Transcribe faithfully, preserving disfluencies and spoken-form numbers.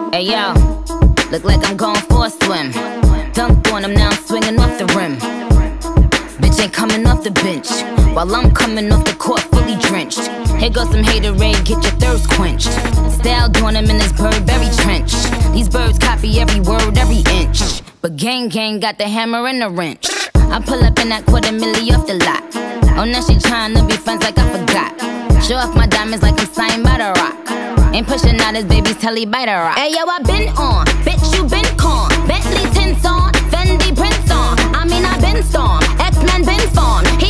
Hey yo, look like I'm going for a swim. Dunked on him, now I'm swinging off the rim. Bitch ain't coming off the bench, while I'm coming off the court fully drenched. Here goes some haterade, get your thirst quenched. Style doing him in this Burberry trench. These birds copy every word, every inch. But gang gang got the hammer and the wrench. I pull up in that quarter milli off the lot. Oh, now she tryna be friends like I forgot. Show off my diamonds like I'm signed by the rock. Ain't pushing out his baby's telly by the rock. Hey yo, I been on, bitch you been con. Bentley tints on, Fendi prints on. I mean I been storm, X-Men been formed. He